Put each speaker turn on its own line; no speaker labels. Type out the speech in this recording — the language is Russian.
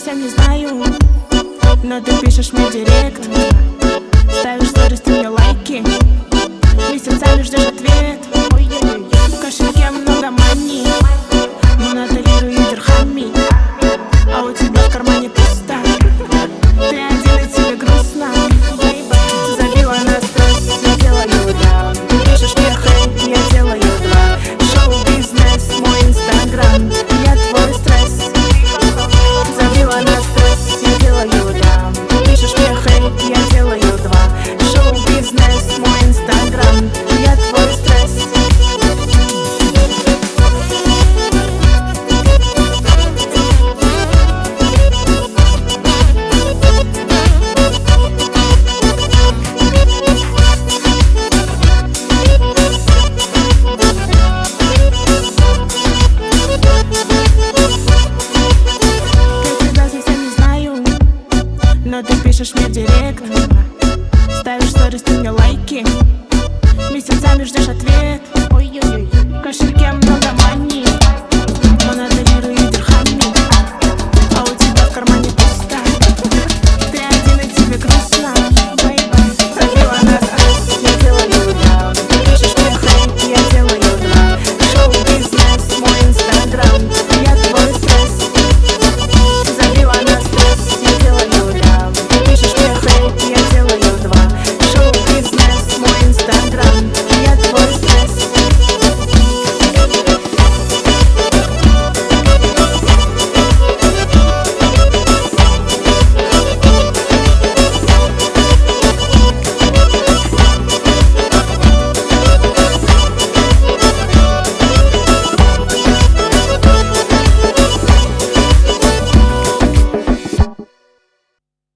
совсем не знаю, но ты пишешь мне директ, ставишь сторис, ты мне лайки, месяцами ждешь ответ. В кошельке много мани, монотолирую дирхами, а у тебя в кармане пусто. Ты один и тебе грустно. Забила на стресс, я делаю даун. Ты пишешь мне хейт, я делаю два. Шоу-бизнес, мой инстаграм, я твой стресс. Забила на стресс, я делаю даун. Ты пишешь мне хейт, я делаю два. Шоу-бизнес, мой инстаграм, я твой стресс. Но ты пишешь мне директ, ставишь сторис, ты мне лайки, месяцами ждешь ответ. В кошельке много